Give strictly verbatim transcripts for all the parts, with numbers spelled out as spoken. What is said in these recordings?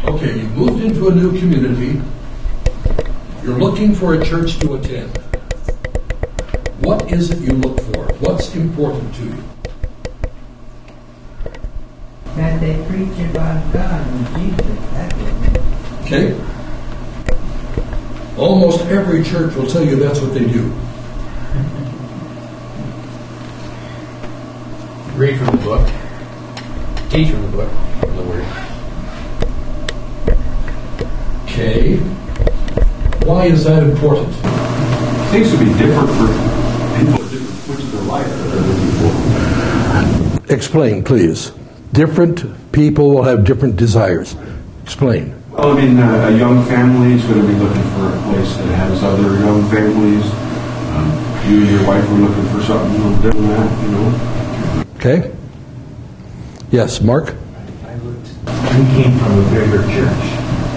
Okay, you moved into a new community. You're looking for a church to attend. What is it you look for? What's important to you? That they preach about God and Jesus. That's it. Okay? Almost every church will tell you that's what they do. Read from the book. Teach from the book. From the Word. Okay. Why is that important? It seems to be different for people, different switches of life that they're looking for. Explain, please. Different people will have different desires. Explain. Well, I mean, uh, a young family is going to be looking for a place that has other young families. Um, you and your wife were looking for something a little different than that, you know. Okay. Yes, Mark? I looked, we came from a bigger church.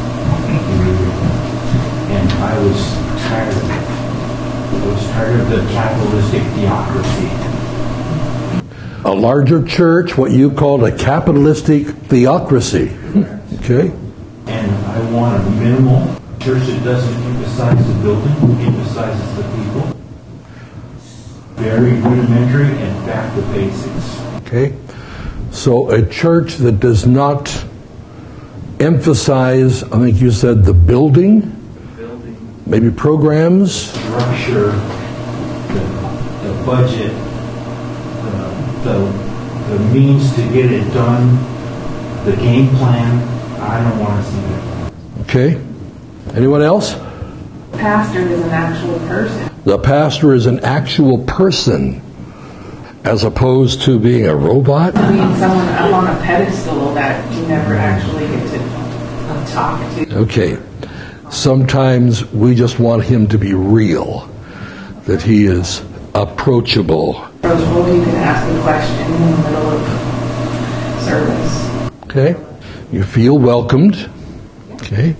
And I was tired of it. I was tired of the capitalistic theocracy. A larger church, what you called a capitalistic theocracy. Okay. And I want a minimal church that doesn't emphasize the building, emphasizes the people. Very rudimentary and back to basics. Okay. So a church that does not emphasize, I think you said the building, building. Maybe programs. Structure, the, the budget, the, the, the means to get it done, the game plan. I don't want to see that. Okay. Anyone else? The pastor is an actual person. The pastor is an actual person, as opposed to being a robot? I mean, someone up on a pedestal that you never actually get to talk to. Okay. Sometimes we just want him to be real, that he is approachable. Approachable, you can ask a question in the middle of service. Okay. You feel welcomed. Okay.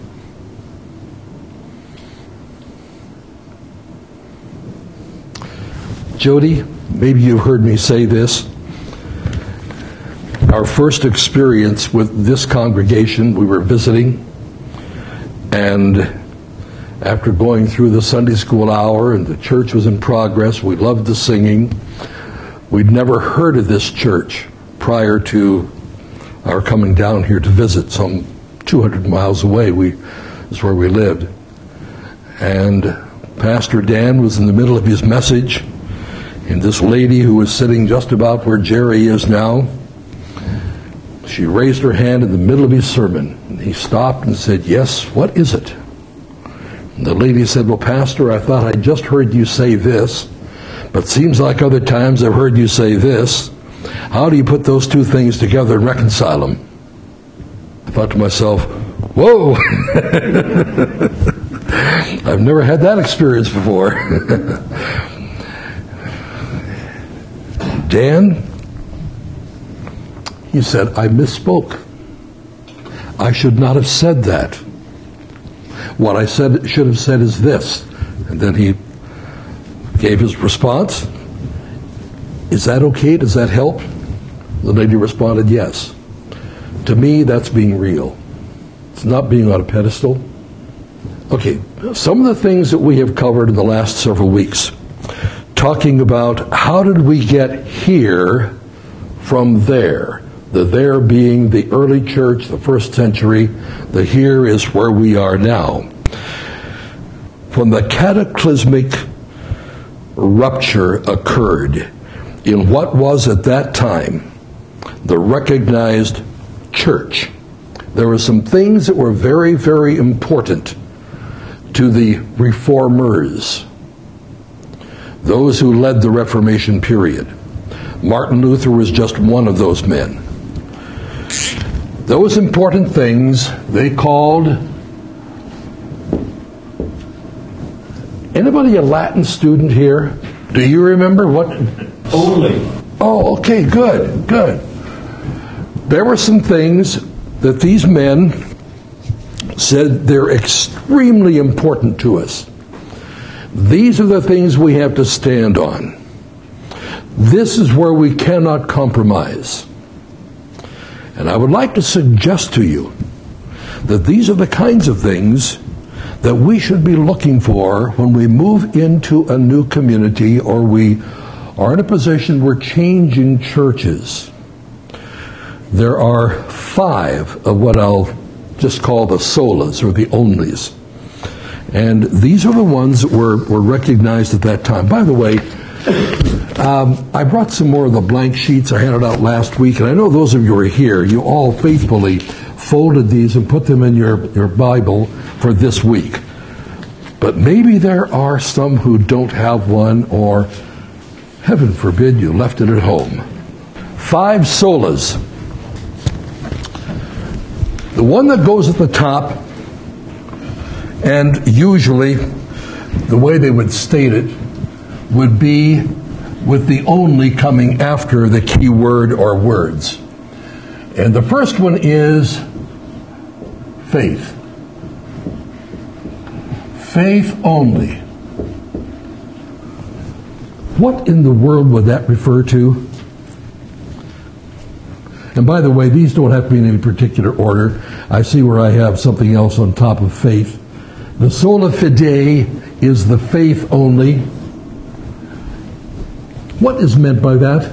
Jody, maybe you've heard me say this. Our first experience with this congregation, we were visiting, and after going through the Sunday school hour and the church was in progress, we loved the singing. We'd never heard of this church prior to our coming down here to visit. Some two hundred miles away we is where we lived. And Pastor Dan was in the middle of his message, and this lady who was sitting just about where Jerry is now, she raised her hand in the middle of his sermon. And he stopped and said, "Yes, what is it?" And the lady said, "Well, Pastor, I thought I just heard you say this, but seems like other times I've heard you say this. How do you put those two things together and reconcile them?" I thought to myself, whoa, I've never had that experience before. Dan, he said, "I misspoke. I should not have said that. What I said should have said is this." And then he gave his response. "Is that okay? Does that help?" The lady responded, "Yes." To me, that's being real. It's not being on a pedestal. Okay, some of the things that we have covered in the last several weeks, talking about how did we get here from there. The there being the early church, the first century. The here is where we are now. When the cataclysmic rupture occurred in what was at that time the recognized church, there were some things that were very, very important to the reformers, those who led the Reformation period. Martin Luther was just one of those men. Those important things they called... Anybody a Latin student here? Do you remember what? Only. Oh, okay, good, good. There were some things that these men said they're extremely important to us. These are the things we have to stand on. This is where we cannot compromise. And I would like to suggest to you that these are the kinds of things that we should be looking for when we move into a new community or we are in a position we're changing churches. There are five of what I'll just call the solas or the onlys. And these are the ones that were, were recognized at that time. By the way, um, I brought some more of the blank sheets I handed out last week, and I know those of you who are here, you all faithfully folded these and put them in your, your Bible for this week. But maybe there are some who don't have one, or, heaven forbid, you left it at home. Five solas. The one that goes at the top, and usually the way they would state it would be with the only coming after the key word or words. And the first one is faith. Faith only. What in the world would that refer to? And by the way, these don't have to be in any particular order. I see where I have something else on top of faith. The sola fide is the faith only. What is meant by that?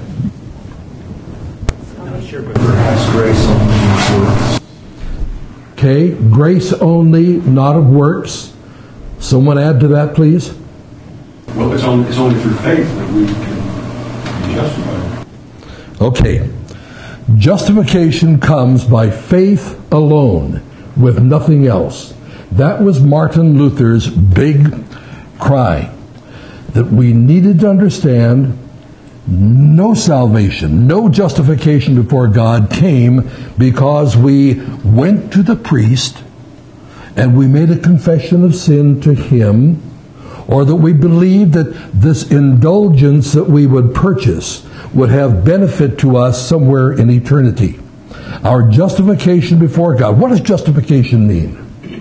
Not sure, but perhaps grace only. Okay, grace only, not of works. Someone add to that, please. Well, it's only, it's only through faith that we can be justified. Okay. Justification comes by faith alone, with nothing else. That was Martin Luther's big cry, that we needed to understand no salvation, no justification before God came because we went to the priest and we made a confession of sin to him, or that we believed that this indulgence that we would purchase would have benefit to us somewhere in eternity. Our justification before God. What does justification mean?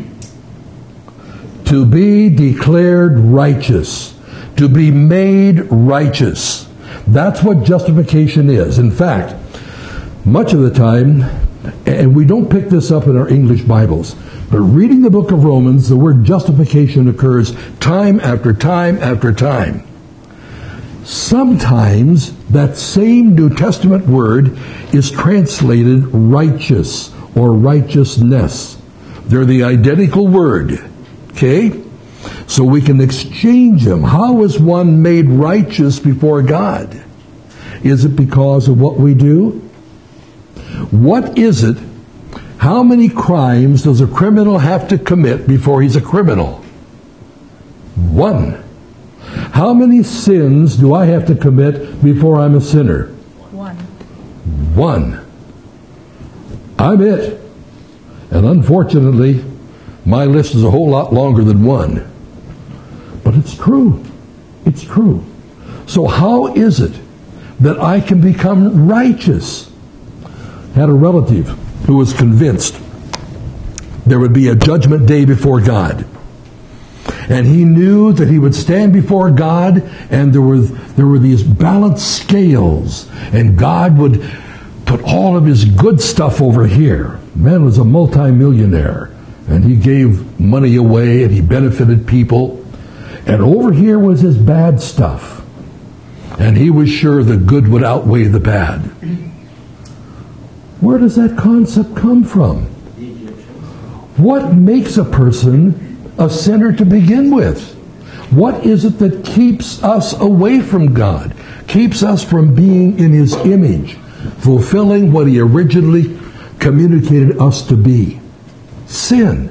To be declared righteous. To be made righteous. That's what justification is. In fact, much of the time, and we don't pick this up in our English Bibles, but reading the book of Romans, the word justification occurs time after time after time. Sometimes that same New Testament word is translated righteous or righteousness. They're the identical word. Okay? So we can exchange them. How is one made righteous before God? Is it because of what we do? What is it? How many crimes does a criminal have to commit before he's a criminal? One. How many sins do I have to commit before I'm a sinner? One. One. I'm it. And unfortunately, my list is a whole lot longer than one. But it's true. It's true. So how is it that I can become righteous? I had a relative who was convinced there would be a judgment day before God. And he knew that he would stand before God, and there were, there were these balanced scales, and God would put all of his good stuff over here. Man was a multimillionaire, and he gave money away, and he benefited people. And over here was his bad stuff. And he was sure the good would outweigh the bad. Where does that concept come from? What makes a person a sinner to begin with? What is it that keeps us away from God? Keeps us from being in his image, fulfilling what he originally communicated us to be? Sin.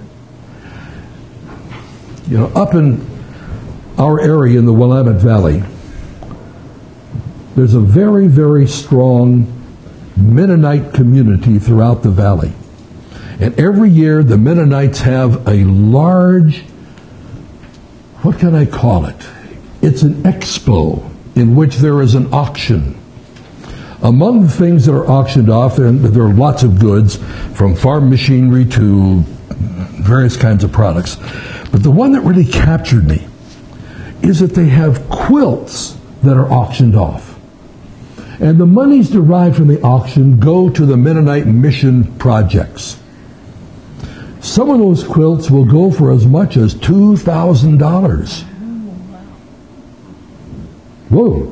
You know, up in our area in the Willamette Valley, there's a very, very strong Mennonite community throughout the valley. And every year the Mennonites have a large, what can I call it? It's an expo in which there is an auction. Among the things that are auctioned off, and there are lots of goods, from farm machinery to various kinds of products. But the one that really captured me is that they have quilts that are auctioned off. And the monies derived from the auction go to the Mennonite mission projects. Some of those quilts will go for as much as two thousand dollars. Whoa.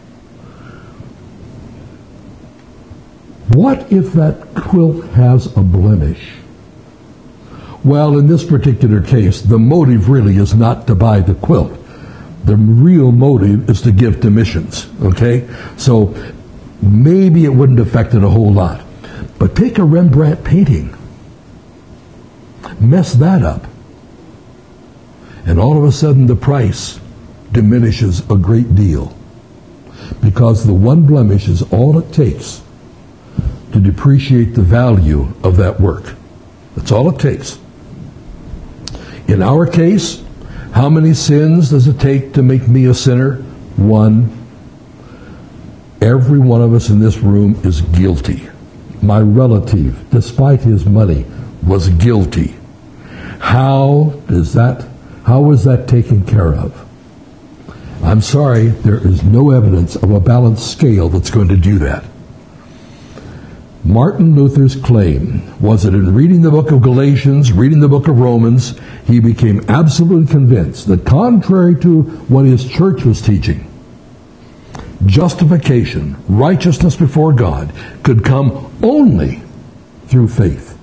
What if that quilt has a blemish? Well, in this particular case, the motive really is not to buy the quilt. The real motive is to give to missions, okay? So maybe it wouldn't affect it a whole lot. But take a Rembrandt painting, mess that up, and all of a sudden the price diminishes a great deal, because the one blemish is all it takes to depreciate the value of that work. That's all it takes. In our case, how many sins does it take to make me a sinner? One. Every one of us in this room is guilty. My relative, despite his money, was guilty. How is that, how was that taken care of? I'm sorry, there is no evidence of a balanced scale that's going to do that. Martin Luther's claim was that in reading the book of Galatians, reading the book of Romans, he became absolutely convinced that contrary to what his church was teaching, justification, righteousness before God, could come only through faith.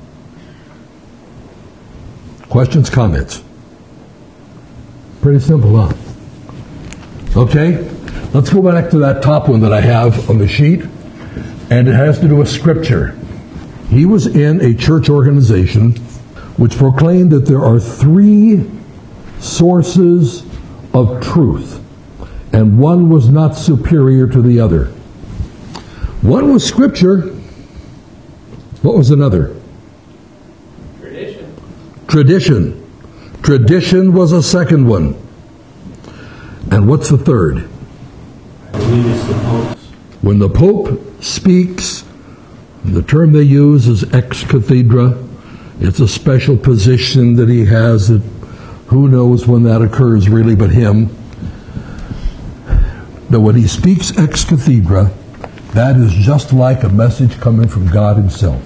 Questions, comments? Pretty simple, huh? Okay, let's go back to that top one that I have on the sheet, and it has to do with Scripture. He was in a church organization which proclaimed that there are three sources of truth, and one was not superior to the other. One was Scripture. What was another? Tradition. Tradition. Tradition was a second one. And what's the third? I believe it's the Pope's. When the Pope speaks, the term they use is ex cathedra. It's a special position that he has that who knows when that occurs really but him. But when he speaks ex cathedra, that is just like a message coming from God himself.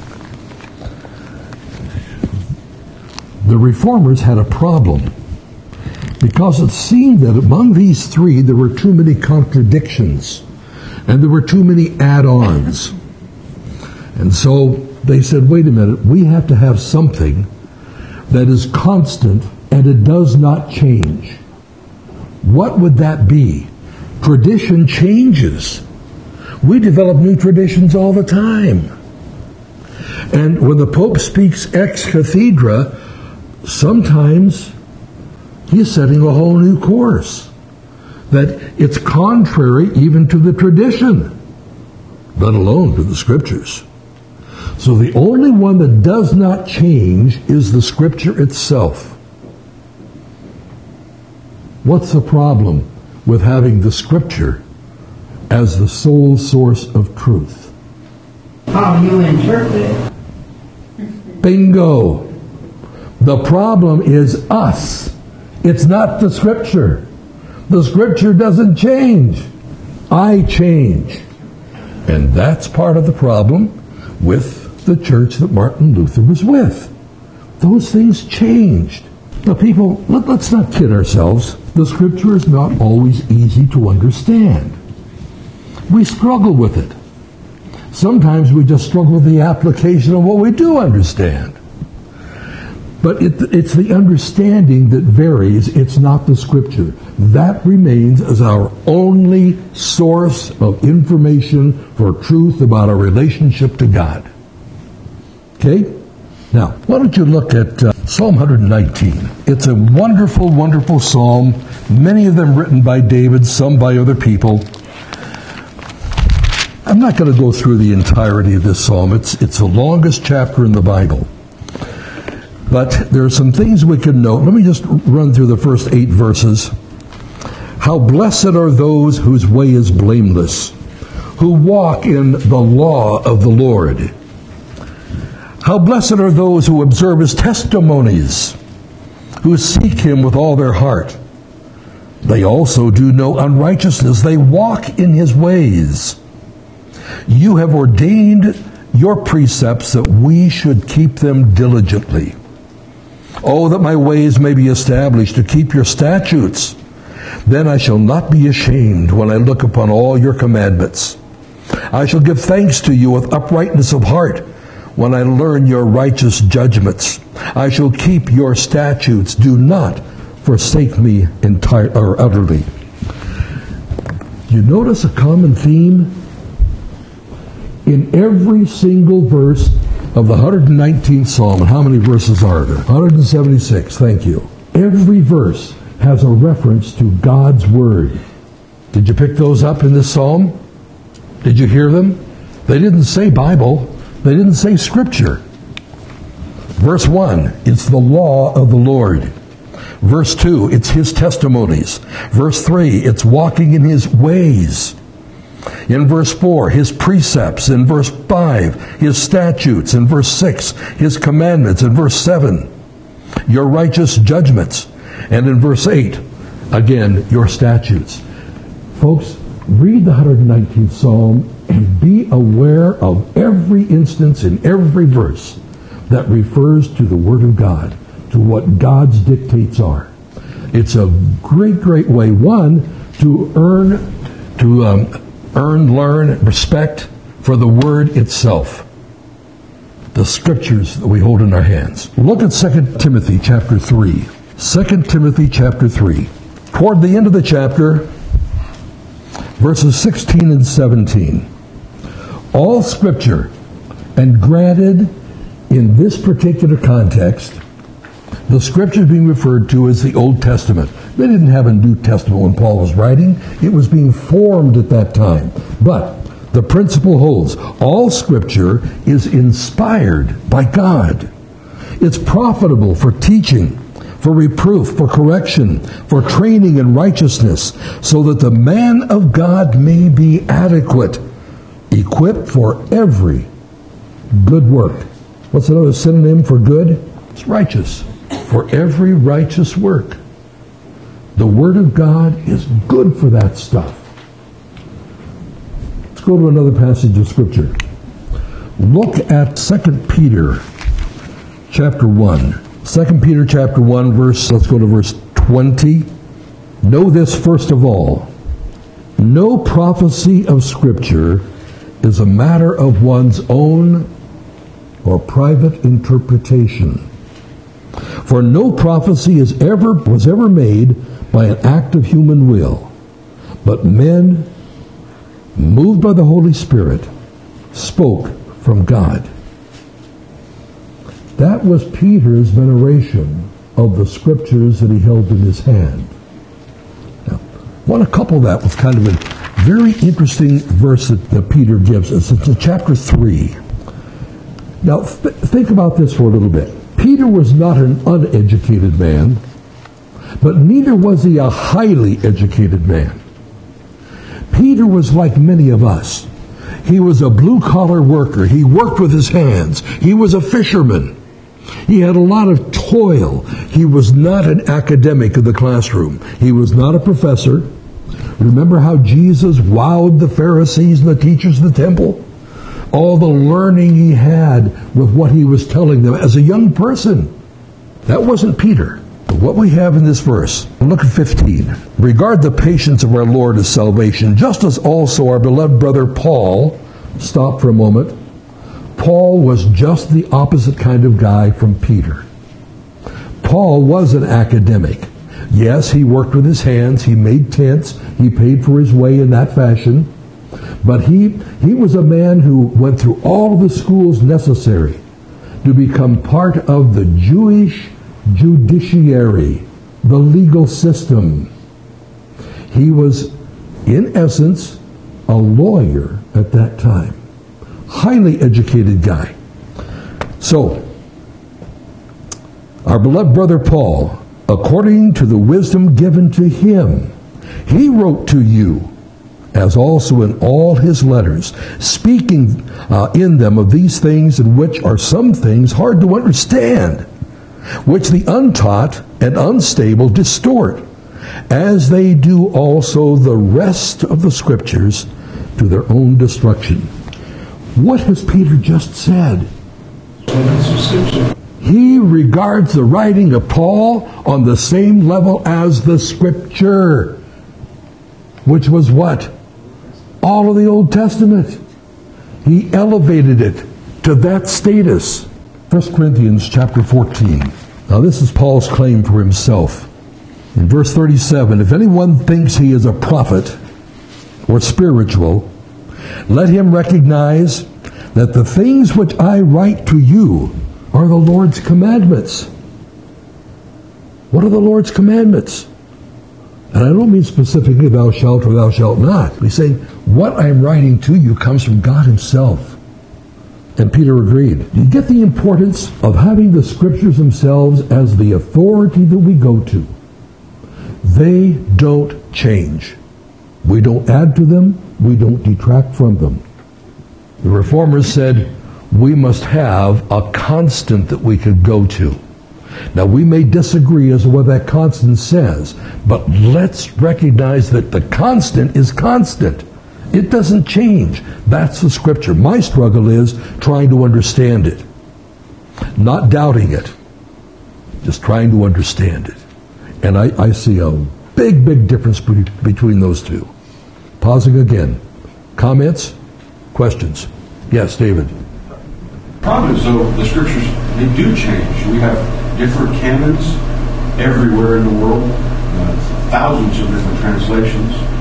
The Reformers had a problem because it seemed that among these three there were too many contradictions and there were too many add-ons. And so they said, wait a minute, we have to have something that is constant and it does not change. What would that be? Tradition changes. We develop new traditions all the time. And when the Pope speaks ex cathedra, sometimes he's setting a whole new course. That it's contrary even to the tradition, let alone to the Scriptures. So the only one that does not change is the Scripture itself. What's the problem with having the Scripture as the sole source of truth? How you interpret it. Bingo! The problem is us. It's not the Scripture. The Scripture doesn't change. I change. And that's part of the problem with the church that Martin Luther was with. Those things changed. Now people, let, let's not kid ourselves. The Scripture is not always easy to understand. We struggle with it. Sometimes we just struggle with the application of what we do understand. But it, it's the understanding that varies. It's not the Scripture. That remains as our only source of information for truth about our relationship to God. Okay? Now, why don't you look at uh, Psalm one nineteen. It's a wonderful, wonderful psalm. Many of them written by David, some by other people. I'm not going to go through the entirety of this psalm. It's, it's the longest chapter in the Bible. But there are some things we can note. Let me just run through the first eight verses. How blessed are those whose way is blameless, who walk in the law of the Lord. How blessed are those who observe his testimonies, who seek him with all their heart. They also do no unrighteousness. They walk in his ways. You have ordained your precepts, that we should keep them diligently. Oh, that my ways may be established, to keep your statutes. Then I shall not be ashamed when I look upon all your commandments. I shall give thanks to you with uprightness of heart when I learn your righteous judgments. I shall keep your statutes. Do not forsake me entirely or utterly. You notice a common theme? In every single verse of the one hundred nineteenth Psalm, and how many verses are there? one hundred seventy-six, thank you. Every verse has a reference to God's Word. Did you pick those up in this Psalm? Did you hear them? They didn't say Bible. They didn't say Scripture. Verse one, it's the law of the Lord. Verse two, it's His testimonies. Verse three, it's walking in His ways. In verse four, His precepts. In verse five, His statutes. In verse six, His commandments. In verse seven, your righteous judgments. And in verse eight, again, your statutes. Folks, read the one hundred nineteenth Psalm and be aware of every instance in every verse that refers to the Word of God, to what God's dictates are. It's a great, great way, one, to earn, to um, earn, learn, respect for the Word itself, the Scriptures that we hold in our hands. Look at Second Timothy chapter three. Second Timothy chapter three. Toward the end of the chapter, verses sixteen and seventeen. All Scripture, and granted, in this particular context, the Scripture being referred to as the Old Testament. They didn't have a New Testament when Paul was writing. It was being formed at that time. But the principle holds. All Scripture is inspired by God. It's profitable for teaching, for reproof, for correction, for training in righteousness, so that the man of God may be adequate, equipped for every good work. What's another synonym for good? It's righteous. For every righteous work. The Word of God is good for that stuff. Let's go to another passage of Scripture. Look at Second Peter chapter one. Second Peter chapter one, verse, let's go to verse twenty. Know this first of all. No prophecy of Scripture is a matter of one's own or private interpretation. For no prophecy is ever was ever made by an act of human will, but men, moved by the Holy Spirit, spoke from God. That was Peter's veneration of the Scriptures that he held in his hand. Now, I want to couple that with kind of a very interesting verse that, that Peter gives us. It's in chapter three. Now, th- think about this for a little bit. Peter was not an uneducated man, but neither was he a highly educated man. Peter was like many of us. He was a blue-collar worker. He worked with his hands. He was a fisherman. He had a lot of toil. He was not an academic in the classroom. He was not a professor. Remember how Jesus wowed the Pharisees and the teachers of the temple? All the learning he had with what he was telling them as a young person. That wasn't Peter. But what we have in this verse, look at fifteen. Regard the patience of our Lord as salvation, just as also our beloved brother Paul. Stop for a moment. Paul was just the opposite kind of guy from Peter. Paul was an academic. Yes, he worked with his hands. He made tents. He paid for his way in that fashion. But he, he was a man who went through all the schools necessary to become part of the Jewish judiciary, the legal system. He was, in essence, a lawyer at that time. Highly educated guy. So, our beloved brother Paul, according to the wisdom given to him, he wrote to you, as also in all his letters, speaking uh, in them of these things, in which are some things hard to understand, which the untaught and unstable distort, as they do also the rest of the Scriptures, to their own destruction. What has Peter just said? He regards the writing of Paul on the same level as the Scripture, which was what? All of the Old Testament. He elevated it to that status. First Corinthians chapter fourteen. Now this is Paul's claim for himself. In verse thirty-seven, if anyone thinks he is a prophet or spiritual, let him recognize that the things which I write to you are the Lord's commandments. What are the Lord's commandments? And I don't mean specifically thou shalt or thou shalt not. He's saying what I'm writing to you comes from God himself. And Peter agreed. You get the importance of having the Scriptures themselves as the authority that we go to. They don't change. We don't add to them. We don't detract from them. The Reformers said we must have a constant that we could go to. Now we may disagree as to what that constant says, but let's recognize that the constant is constant. It doesn't change. That's the Scripture. My struggle is trying to understand it. Not doubting it. Just trying to understand it. And I, I see a big, big difference be- between those two. Pausing again. Comments? Questions? Yes, David. The problem is, though, the Scriptures, they do change. We have different canons everywhere in the world, uh, thousands of different translations.